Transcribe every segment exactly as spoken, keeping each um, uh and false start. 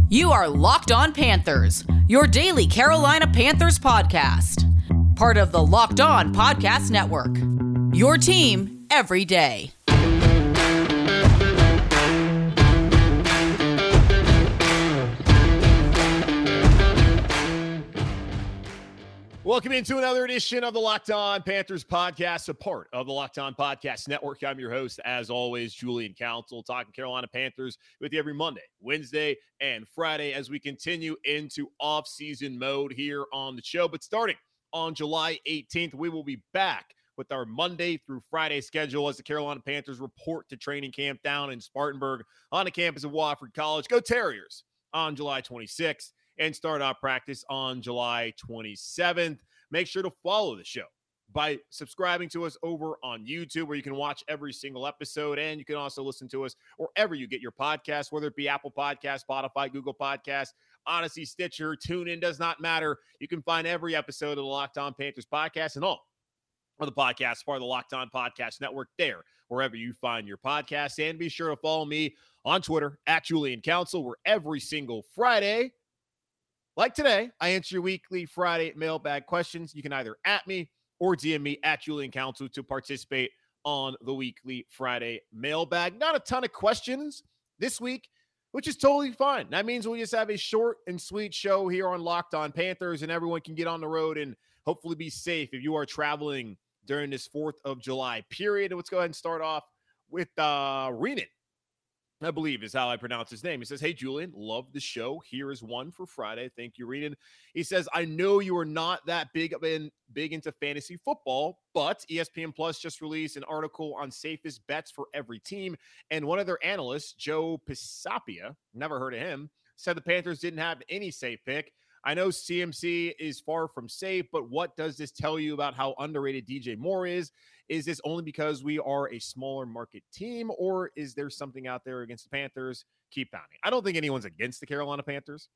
You are Locked On Panthers, your daily Carolina Panthers podcast. Part of the Locked On Podcast Network. Your team every day. Welcome into another edition of the Locked On Panthers podcast, a part of the Locked On Podcast Network. I'm your host, as always, Julian Council, talking Carolina Panthers with you every Monday, Wednesday, and Friday as we continue into off-season mode here on the show. But starting on July eighteenth, we will be back with our Monday through Friday schedule as the Carolina Panthers report to training camp down in Spartanburg on the campus of Wofford College. Go Terriers on July twenty-sixth. And start off practice on July twenty-seventh. Make sure to follow the show by subscribing to us over on YouTube, where you can watch every single episode, and you can also listen to us wherever you get your podcasts, whether it be Apple Podcasts, Spotify, Google Podcasts, Odyssey, Stitcher, TuneIn, does not matter. You can find every episode of the Locked On Panthers podcast and all of the podcasts, part of the Locked On Podcast Network, there, wherever you find your podcasts. And be sure to follow me on Twitter, at Julian Council, where every single Friday, like today, I answer your weekly Friday mailbag questions. You can either at me or D M me at Julian Council to participate on the weekly Friday mailbag. Not a ton of questions this week, which is totally fine. That means we'll just have a short and sweet show here on Locked On Panthers, and everyone can get on the road and hopefully be safe if you are traveling during this fourth of July period. Let's go ahead and start off with uh, Renan, I believe is how I pronounce his name. He says, "Hey, Julian, love the show. Here is one for Friday." Thank you, Renan. He says, "I know you are not that big of in, big into fantasy football, but E S P N Plus just released an article on safest bets for every team. And one of their analysts, Joe Pisapia, never heard of him, said the Panthers didn't have any safe pick. I know C M C is far from safe, but what does this tell you about how underrated D J Moore is? Is this only because we are a smaller market team, or is there something out there against the Panthers? Keep pounding." I don't think anyone's against the Carolina Panthers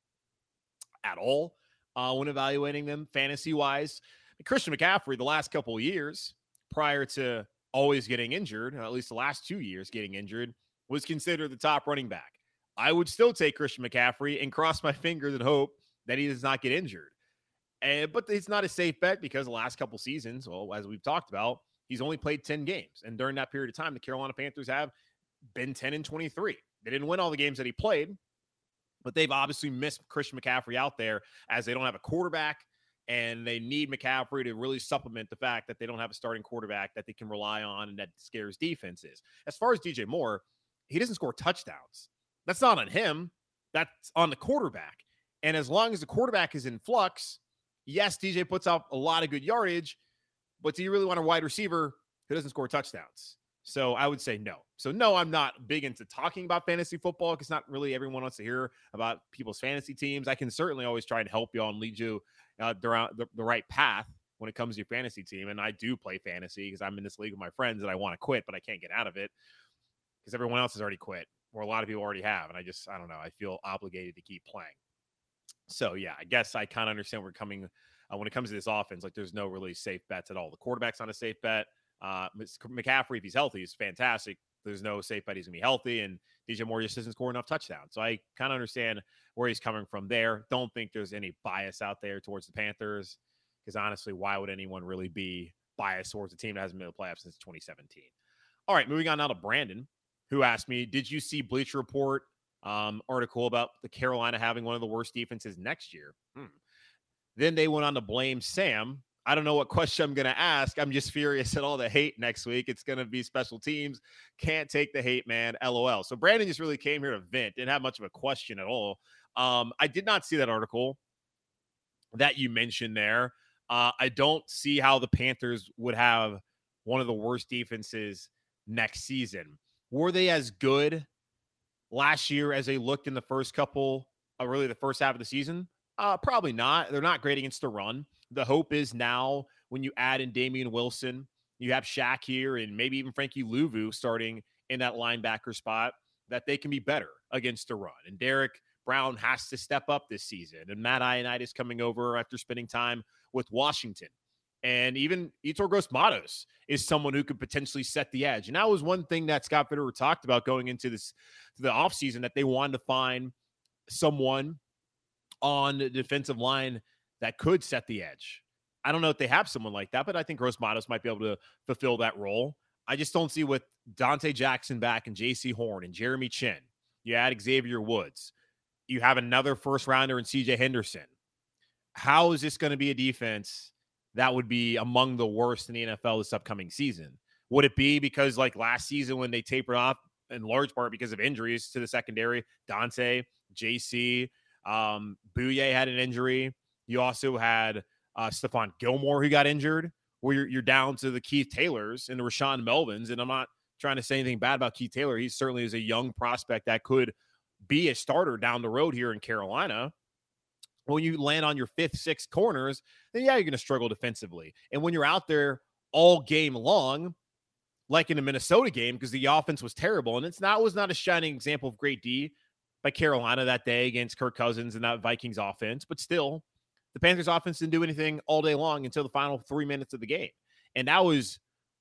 at all uh, when evaluating them fantasy-wise. Christian McCaffrey, the last couple of years, prior to always getting injured, at least the last two years getting injured, was considered the top running back. I would still take Christian McCaffrey and cross my fingers and hope that he does not get injured. And, but it's not a safe bet because the last couple seasons, well, as we've talked about, he's only played ten games. And during that period of time, the Carolina Panthers have been ten and twenty-three. They didn't win all the games that he played, but they've obviously missed Christian McCaffrey out there as they don't have a quarterback, and they need McCaffrey to really supplement the fact that they don't have a starting quarterback that they can rely on and that scares defenses. As far as D J Moore, he doesn't score touchdowns. That's not on him. That's on the quarterback. And as long as the quarterback is in flux, yes, D J puts out a lot of good yardage, but do you really want a wide receiver who doesn't score touchdowns? So I would say no. So no, I'm not big into talking about fantasy football because not really everyone wants to hear about people's fantasy teams. I can certainly always try and help you and lead you uh, the, the, the right path when it comes to your fantasy team. And I do play fantasy because I'm in this league with my friends and I want to quit, but I can't get out of it because everyone else has already quit, or a lot of people already have. And I just, I don't know, I feel obligated to keep playing. So, yeah, I guess I kind of understand where we're coming uh, when it comes to this offense. Like, there's no really safe bets at all. The quarterback's not a safe bet. Uh, McCaffrey, if he's healthy, is fantastic. There's no safe bet he's going to be healthy. And D J Moore just doesn't score enough touchdowns. So I kind of understand where he's coming from there. Don't think there's any bias out there towards the Panthers because, honestly, why would anyone really be biased towards a team that hasn't been in the playoffs since twenty seventeen? All right, moving on now to Brandon, who asked me, did you see Bleacher Report Um, article about the Carolina having one of the worst defenses next year? Hmm. Then they went on to blame Sam. I don't know what question I'm going to ask. I'm just furious at all the hate next week. It's going to be special teams. Can't take the hate, man. LOL. So Brandon just really came here to vent. Didn't have much of a question at all. Um, I did not see that article that you mentioned there. Uh, I don't see how the Panthers would have one of the worst defenses next season. Were they as good last year as they looked in the first couple, uh, really the first half of the season? Uh, probably not. They're not great against the run. The hope is now when you add in Damian Wilson, you have Shaq here and maybe even Frankie Louvu starting in that linebacker spot, that they can be better against the run. And Derek Brown has to step up this season. And Matt Ioannidis coming over after spending time with Washington. And even Yetur Gross-Matos is someone who could potentially set the edge. And that was one thing that Scott Fitterer talked about going into this to the offseason, that they wanted to find someone on the defensive line that could set the edge. I don't know if they have someone like that, but I think Gross Matos might be able to fulfill that role. I just don't see with Dante Jackson back and J C Horn and Jeremy Chin. You add Xavier Woods. You have another first rounder in C J Henderson. How is this going to be a defense that would be among the worst in the N F L this upcoming season? Would it be because like last season when they tapered off in large part because of injuries to the secondary, Dante, J C, um, Bouye had an injury. You also had uh, Stephon Gilmore who got injured, where you're, you're down to the Keith Taylors and the Rashaan Melvins. And I'm not trying to say anything bad about Keith Taylor. He certainly is a young prospect that could be a starter down the road here in Carolina. When you land on your fifth, sixth corners, then yeah, you're going to struggle defensively. And when you're out there all game long, like in the Minnesota game, because the offense was terrible, and it's not was not a shining example of great D by Carolina that day against Kirk Cousins and that Vikings offense, but still, the Panthers offense didn't do anything all day long until the final three minutes of the game. And that was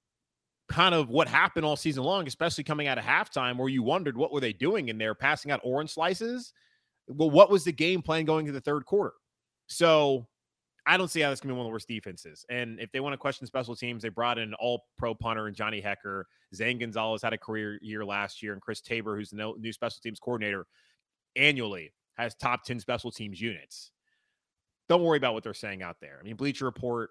kind of what happened all season long, especially coming out of halftime, where you wondered what were they doing in there, passing out orange slices. Well, what was the game plan going into the third quarter? So I don't see how this can be one of the worst defenses. And if they want to question special teams, they brought in an all-pro punter and Johnny Hecker. Zane Gonzalez had a career year last year, and Chris Tabor, who's the new special teams coordinator, annually has top ten special teams units. Don't worry about what they're saying out there. I mean, Bleacher Report,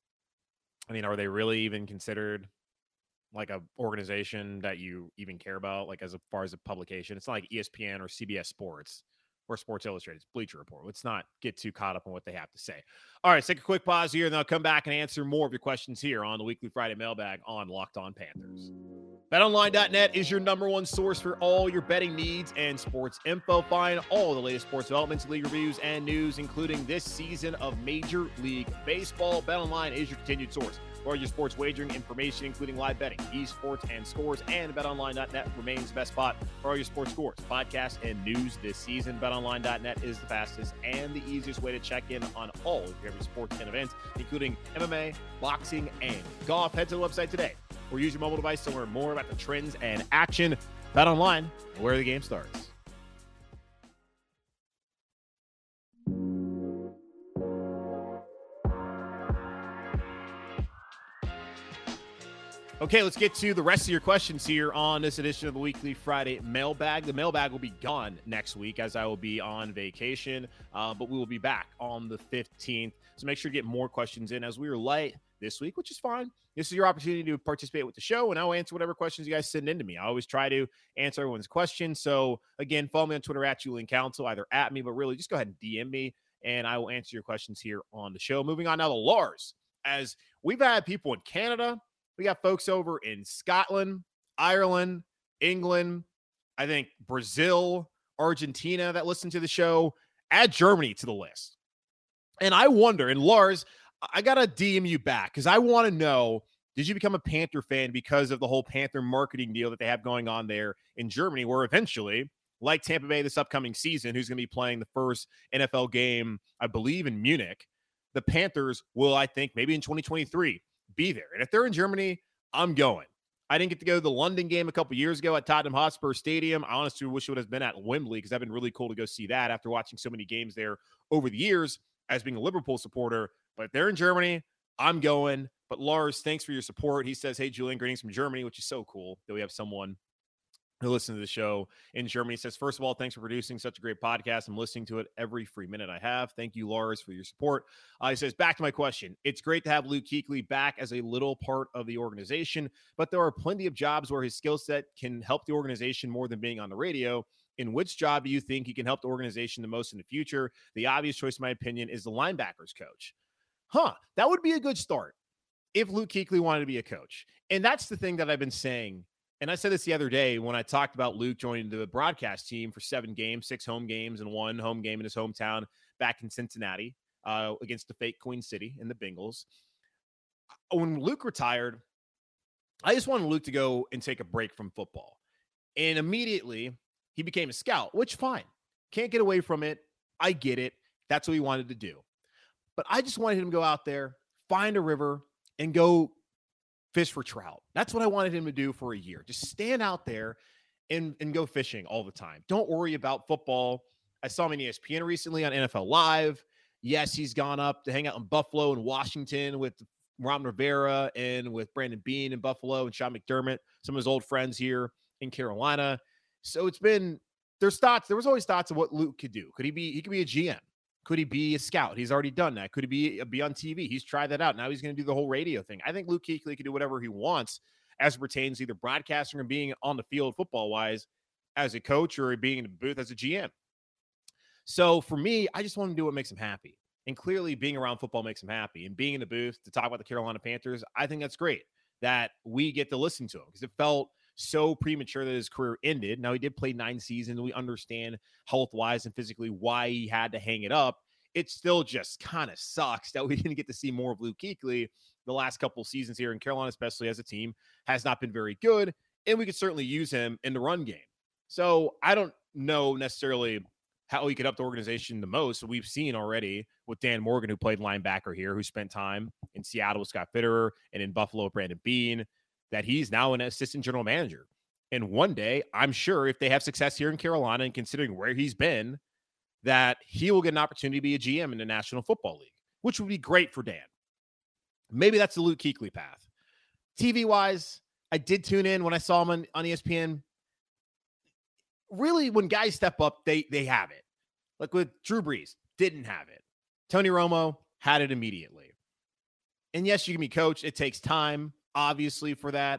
I mean, are they really even considered like a organization that you even care about, like as far as a publication? It's not like E S P N or C B S Sports or Sports Illustrated. It's Bleacher Report. Let's not get too caught up on what they have to say. All right, let's take a quick pause here, and then I'll come back and answer more of your questions here on the Weekly Friday Mailbag on Locked On Panthers. Bet Online dot net is your number one source for all your betting needs and sports info. Find all the latest sports developments, league reviews, and news, including this season of Major League Baseball. BetOnline is your continued source for all your sports wagering information, including live betting, esports, and scores. And Bet Online dot net remains the best spot for all your sports scores, podcasts, and news this season. Bet Online dot net is the fastest and the easiest way to check in on all of your favorite sports and events, including M M A, boxing, and golf. Head to the website today or use your mobile device to learn more about the trends and action. Bet Online, where the game starts. Okay, let's get to the rest of your questions here on this edition of the Weekly Friday Mailbag. The mailbag will be gone next week as I will be on vacation, uh, but we will be back on the fifteenth. So make sure to get more questions in as we were light this week, which is fine. This is your opportunity to participate with the show, and I'll answer whatever questions you guys send in to me. I always try to answer everyone's questions. So, again, follow me on Twitter at Julian Council, either at me, but really just go ahead and D M me, and I will answer your questions here on the show. Moving on now to Lars, as we've had people in Canada. We got folks over in Scotland, Ireland, England, I think Brazil, Argentina that listen to the show. Add Germany to the list. And I wonder, and Lars, I got to D M you back because I want to know, did you become a Panther fan because of the whole Panther marketing deal that they have going on there in Germany, where eventually, like Tampa Bay this upcoming season, who's going to be playing the first N F L game, I believe, in Munich, the Panthers will, I think, maybe in twenty twenty-three, be there. And if they're in Germany, I'm going. I didn't get to go to the London game a couple years ago at Tottenham Hotspur Stadium. I honestly wish it would have been at Wembley because that'd been really cool to go see that after watching so many games there over the years as being a Liverpool supporter. But if they're in Germany, I'm going. But Lars, thanks for your support. He says, hey, Julian, greetings from Germany, which is so cool that we have someone who listens to the show in Germany. He says, first of all, thanks for producing such a great podcast. I'm listening to it every free minute I have. Thank you, Lars, for your support. Uh, he says, back to my question. It's great to have Luke Kuechly back as a little part of the organization, but there are plenty of jobs where his skill set can help the organization more than being on the radio. In which job do you think he can help the organization the most in the future? The obvious choice, in my opinion, is the linebackers coach. Huh, that would be a good start if Luke Kuechly wanted to be a coach. And that's the thing that I've been saying. And I said this the other day when I talked about Luke joining the broadcast team for seven games, six home games, and one home game in his hometown back in Cincinnati uh, against the fake Queen City and the Bengals. When Luke retired, I just wanted Luke to go and take a break from football. And immediately he became a scout, which fine. Can't get away from it. I get it. That's what he wanted to do. But I just wanted him to go out there, find a river, and go fish for trout. That's what I wanted him to do for a year. Just stand out there and, and go fishing all the time. Don't worry about football. I saw him in E S P N recently on N F L Live. Yes, he's gone up to hang out in Buffalo and Washington with Ron Rivera and with Brandon Beane in Buffalo and Sean McDermott, some of his old friends here in Carolina. So it's been, there's thoughts, there was always thoughts of what Luke could do. Could he be, he could be a G M. Could he be a scout? He's already done that. Could he be, be on T V? He's tried that out. Now he's going to do the whole radio thing. I think Luke Kuechly can do whatever he wants as it pertains to either broadcasting or being on the field football-wise as a coach or being in the booth as a G M. So for me, I just want to do what makes him happy. And clearly being around football makes him happy. And being in the booth to talk about the Carolina Panthers, I think that's great that we get to listen to him because it felt so premature that his career ended. Now, he did play nine seasons. We understand health-wise and physically why he had to hang it up. It still just kind of sucks that we didn't get to see more of Luke Kuechly the last couple of seasons here in Carolina, especially as a team, has not been very good. And we could certainly use him in the run game. So I don't know necessarily how he could help the organization the most. We've seen already with Dan Morgan, who played linebacker here, who spent time in Seattle with Scott Fitterer and in Buffalo with Brandon Beane, that he's now an assistant general manager. And one day, I'm sure if they have success here in Carolina and considering where he's been, that he will get an opportunity to be a G M in the National Football League, which would be great for Dan. Maybe that's the Luke Kuechly path. T V-wise, I did tune in when I saw him on, on E S P N. Really, when guys step up, they they have it. Like with Drew Brees, didn't have it. Tony Romo had it immediately. And yes, you can be coached. It takes time, obviously, for that.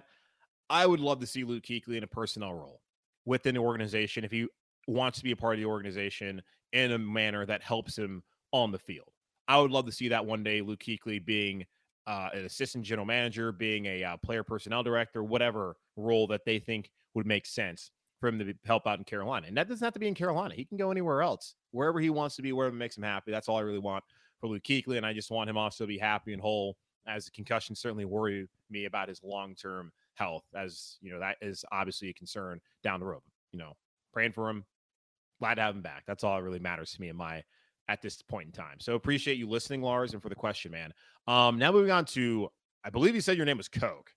I would love to see Luke Kuechly in a personnel role within the organization if he wants to be a part of the organization in a manner that helps him on the field. I would love to see that one day, Luke Kuechly being uh, an assistant general manager, being a uh, player personnel director, whatever role that they think would make sense for him to be, help out in Carolina. And that doesn't have to be in Carolina. He can go anywhere else, wherever he wants to be, wherever makes him happy. That's all I really want for Luke Kuechly. And I just want him also to be happy and whole, as the concussion certainly worry me about his long-term health, as, you know, that is obviously a concern down the road. You know, praying for him, glad to have him back. That's all that really matters to me in my, at this point in time. So appreciate you listening, Lars, and for the question, man. Um, now moving on to, I believe you said your name was Coke.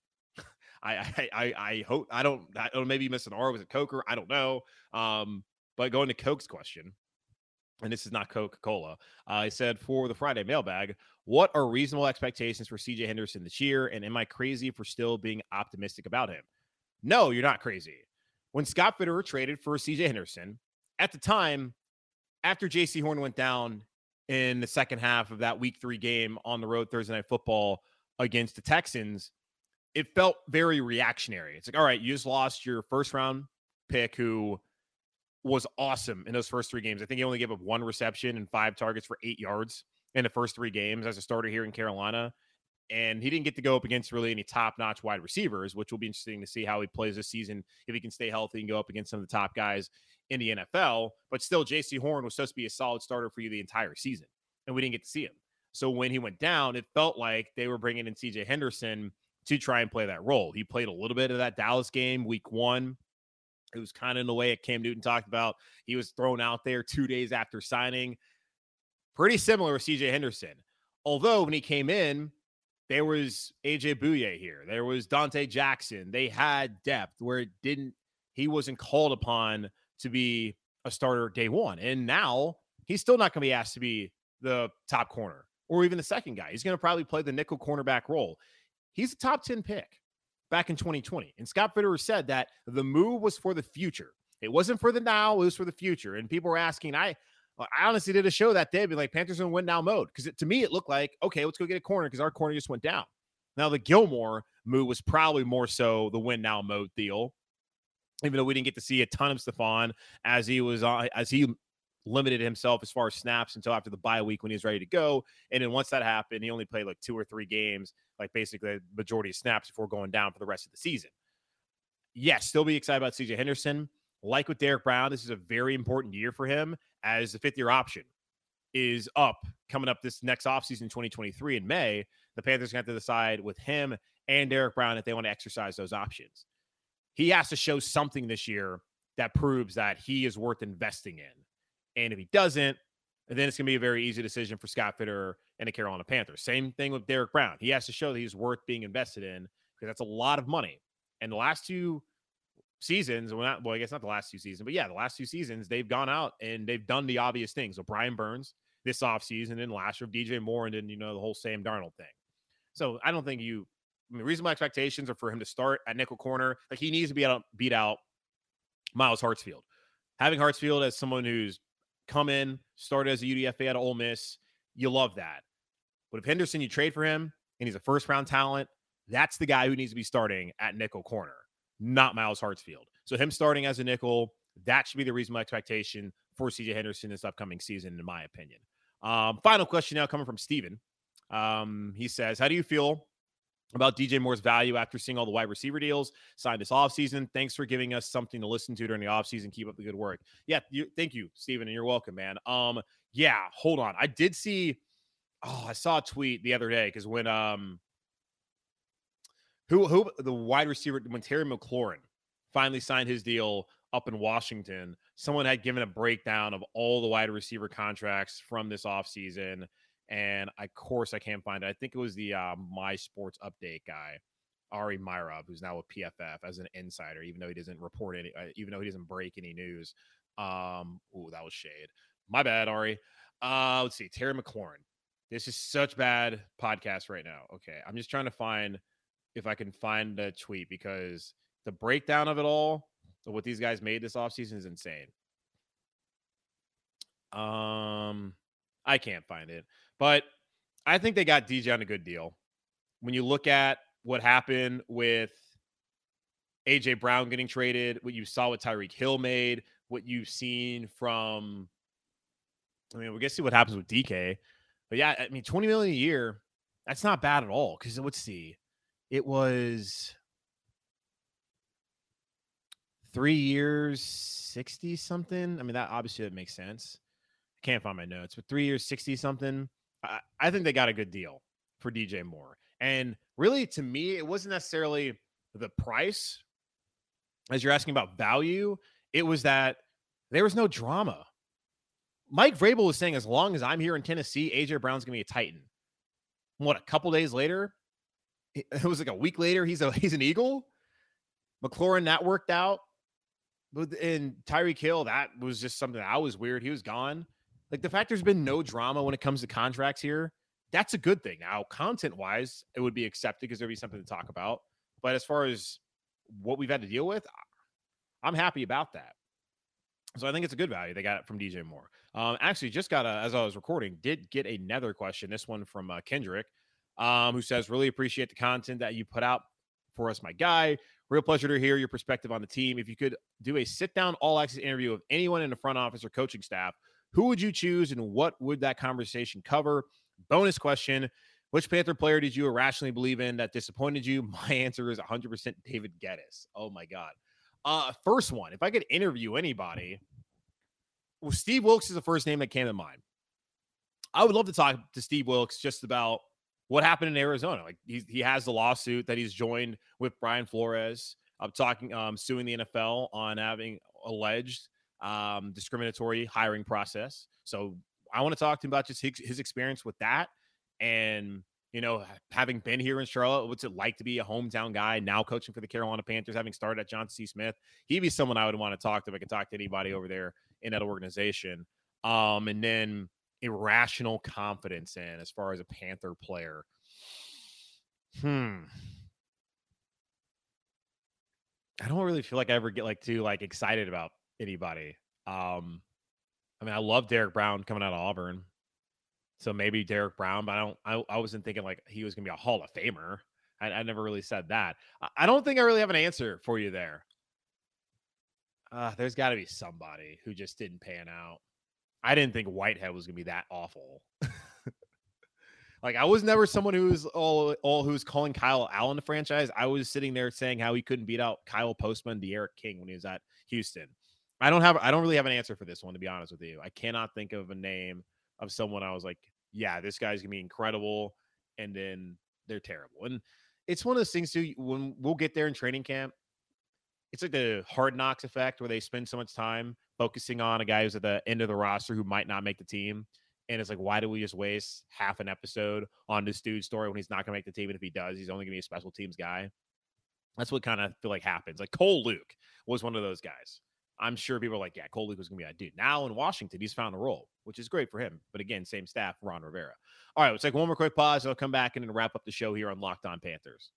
I, I, I, I hope I don't, I don't, maybe you missed an R. Was it Coker? I don't know. Um, but going to Coke's question, and this is not Coca-Cola. Uh, I said for the Friday mailbag, what are reasonable expectations for C J Henderson this year? And am I crazy for still being optimistic about him? No, you're not crazy. When Scott Fitterer traded for C J Henderson, at the time, after J C Horn went down in the second half of that week three game on the road Thursday Night Football against the Texans, it felt very reactionary. It's like, all right, you just lost your first round pick who was awesome in those first three games. I think he only gave up one reception and five targets for eight yards in the first three games as a starter here in Carolina. And he didn't get to go up against really any top-notch wide receivers, which will be interesting to see how he plays this season, if he can stay healthy and go up against some of the top guys in the N F L. But still, J C Horn was supposed to be a solid starter for you the entire season, and we didn't get to see him. So when he went down, it felt like they were bringing in C J Henderson to try and play that role. He played a little bit of that Dallas game week one. It was kind of in the way Cam Newton talked about. He was thrown out there two days after signing. Pretty similar with C J Henderson. Although when he came in, there was A J Bouye here. There was Dante Jackson. They had depth where it didn't, he wasn't called upon to be a starter day one. And now he's still not going to be asked to be the top corner or even the second guy. He's going to probably play the nickel cornerback role. He's a top ten pick back in twenty twenty. And Scott Fitterer said that the move was for the future. It wasn't for the now, it was for the future. And people were asking, I I honestly did a show that day, be like, Panthers going to win now mode. Because to me, it looked like, okay, let's go get a corner because our corner just went down. Now, the Gilmore move was probably more so the win now mode deal, even though we didn't get to see a ton of Stephon as he was on, as he limited himself as far as snaps until after the bye week when he was ready to go. And then once that happened, he only played like two or three games, like basically the majority of snaps before going down for the rest of the season. Yes, still be excited about C J Henderson. Like with Derek Brown, this is a very important year for him as the fifth-year option is up, coming up this next offseason, twenty twenty-three in May. The Panthers have to decide with him and Derek Brown if they want to exercise those options. He has to show something this year that proves that he is worth investing in. And if he doesn't, then it's going to be a very easy decision for Scott Fitterer and the Carolina Panthers. Same thing with Derek Brown. He has to show that he's worth being invested in because that's a lot of money. And the last two seasons, well, not, well, I guess not the last two seasons, but yeah, the last two seasons, they've gone out and they've done the obvious things. So Brian Burns this offseason and last year, D J Moore, and then, you know, the whole Sam Darnold thing. So I don't think you, I mean, reasonable expectations are for him to start at nickel corner. Like, he needs to be able to beat out Miles Hartsfield. Having Hartsfield as someone who's come in, started as a U D F A at Ole Miss, you love that. But if Henderson, you trade for him and he's a first round talent, that's the guy who needs to be starting at nickel corner, not Miles Hartsfield. So him starting as a nickel, that should be the reasonable expectation for C J Henderson this upcoming season, in my opinion. Um, final question now coming from Steven. Um, he says, how do you feel about D J Moore's value after seeing all the wide receiver deals signed this offseason? Thanks for giving us something to listen to during the offseason. Keep up the good work. Yeah, you, thank you, Steven, and you're welcome, man. Um, yeah, hold on. I did see, oh, I saw a tweet the other day because when um, who who the wide receiver, when Terry McLaurin finally signed his deal up in Washington, someone had given a breakdown of all the wide receiver contracts from this offseason. And of course, I can't find it. I think it was the uh, My Sports Update guy, Ari Myrov, who's now with P F F as an insider, even though he doesn't report any, uh, even though he doesn't break any news. Um, ooh, that was shade. My bad, Ari. Uh, let's see, Terry McLaurin. This is such bad podcast right now. Okay, I'm just trying to find if I can find the tweet because the breakdown of it all, of what these guys made this offseason, is insane. Um, I can't find it. But I think they got D J on a good deal. When you look at what happened with A J Brown getting traded, what you saw what Tyreek Hill made, what you've seen from, I mean, we guess see what happens with D K. But yeah, I mean, twenty million dollars a year, that's not bad at all. Because let's see, it was three years, sixty something. I mean, that obviously that makes sense. I can't find my notes, but three years, sixty something. I, I think they got a good deal for D J Moore. And really, to me, it wasn't necessarily the price, as you're asking about value. It was that there was no drama. Mike Vrabel was saying, as long as I'm here in Tennessee, A J Brown's going to be a Titan. What, a couple days later? It was like a week later, he's a he's an Eagle. McLaurin, that worked out. But in Tyreek Hill, that was just something that was weird. He was gone. Like, the fact there's been no drama when it comes to contracts here, that's a good thing. Now, content-wise, it would be accepted because there'd be something to talk about. But as far as what we've had to deal with, I'm happy about that. So I think it's a good value. They got it from D J Moore. Um, actually, just got, a, as I was recording, did get another question, this one from uh, Kendrick, um, who says, really appreciate the content that you put out for us, my guy. Real pleasure to hear your perspective on the team. If you could do a sit-down all-access interview of anyone in the front office or coaching staff, who would you choose and what would that conversation cover? Bonus question, which Panther player did you irrationally believe in that disappointed you? My answer is one hundred percent David Geddes. Oh, my God. Uh, first one, if I could interview anybody, well, Steve Wilks is the first name that came to mind. I would love to talk to Steve Wilks just about what happened in Arizona. Like, he, he has the lawsuit that he's joined with Brian Flores. I'm talking, um, suing the N F L on having alleged um, discriminatory hiring process. So I want to talk to him about just his, his experience with that. And, you know, having been here in Charlotte, what's it like to be a hometown guy now coaching for the Carolina Panthers, having started at Johnson C. Smith? He'd be someone I would want to talk to if I could talk to anybody over there in that organization. Um, and then irrational confidence in as far as a Panther player. Hmm. I don't really feel like I ever get like too like excited about anybody. Um, I mean, I love Derek Brown coming out of Auburn. So maybe Derek Brown, but I don't, I, I wasn't thinking like he was going to be a Hall of Famer. I, I never really said that. I, I don't think I really have an answer for you there. Uh, there's got to be somebody who just didn't pan out. I didn't think Whitehead was going to be that awful. Like, I was never someone who was all, all who was calling Kyle Allen the franchise. I was sitting there saying how he couldn't beat out Kyle Postman, De'Aaron King when he was at Houston. I don't have, I don't really have an answer for this one, to be honest with you. I cannot think of a name of someone I was like, yeah, this guy's gonna be incredible, and then they're terrible. And it's one of those things too, when we'll get there in training camp, it's like the Hard Knocks effect where they spend so much time focusing on a guy who's at the end of the roster who might not make the team. And it's like, why do we just waste half an episode on this dude's story when he's not gonna make the team? And if he does, he's only gonna be a special teams guy. That's what kind of feel like happens. Like Cole Luke was one of those guys. I'm sure people are like, yeah, Cole Luke was going to be that dude. Now in Washington, he's found a role, which is great for him. But again, same staff, Ron Rivera. All right, let's take one more quick pause. I'll come back and wrap up the show here on Locked On Panthers.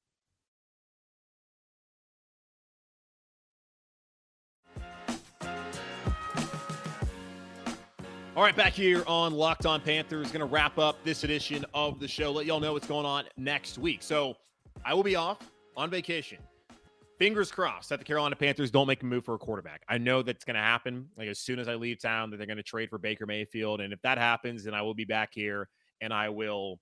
All right, back here on Locked On Panthers. Going to wrap up this edition of the show. Let y'all know what's going on next week. So I will be off on vacation. Fingers crossed that the Carolina Panthers don't make a move for a quarterback. I know that's going to happen. Like as soon as I leave town, that they're going to trade for Baker Mayfield. And if that happens, then I will be back here and I will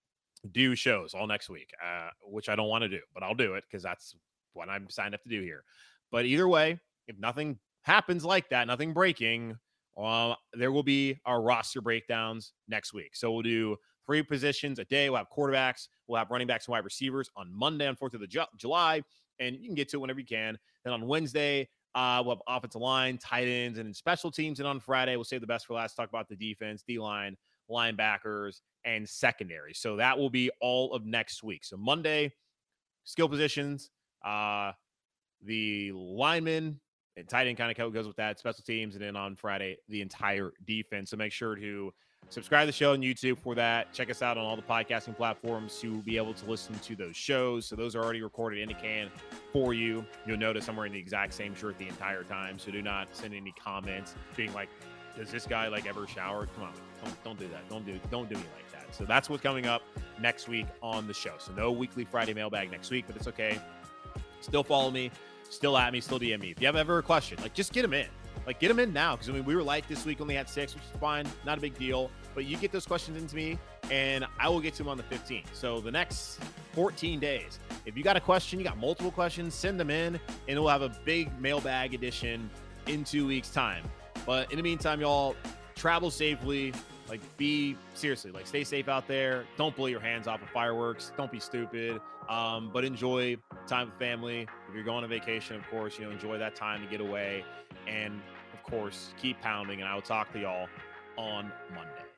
do shows all next week, uh, which I don't want to do, but I'll do it because that's what I'm signed up to do here. But either way, if nothing happens like that, nothing breaking, uh, there will be our roster breakdowns next week. So we'll do three positions a day. We'll have quarterbacks. We'll have running backs and wide receivers on Monday on fourth of the Ju- July. And you can get to it whenever you can. Then on Wednesday, uh, we'll have offensive line, tight ends, and then special teams. And on Friday, we'll save the best for last, talk about the defense, D-line, linebackers, and secondary. So that will be all of next week. So Monday, skill positions, uh, the linemen, and tight end kind of goes with that, special teams, and then on Friday, the entire defense. So make sure to subscribe to the show on YouTube for that. Check us out on all the podcasting platforms to be able to listen to those shows. So those are already recorded in a can for you. You'll notice I'm wearing the exact same shirt the entire time. So do not send any comments being like, does this guy like ever shower? Come on, don't, don't do that. Don't do, don't do me like that. So that's what's coming up next week on the show. So no weekly Friday mailbag next week, but it's okay. Still follow me, still at me, still D M me. If you have ever a question, like just get them in. Like, get them in now, because, I mean, we were light this week, only had six, which is fine, not a big deal. But you get those questions into me, and I will get to them on the fifteenth. So the next fourteen days, if you got a question, you got multiple questions, send them in, and we'll have a big mailbag edition in two weeks' time. But in the meantime, y'all, travel safely. Like, be, seriously, like, stay safe out there. Don't blow your hands off of fireworks. Don't be stupid. Um, but enjoy time with family. If you're going on vacation, of course, you know, enjoy that time to get away. And, of course, keep pounding, and I will talk to y'all on Monday.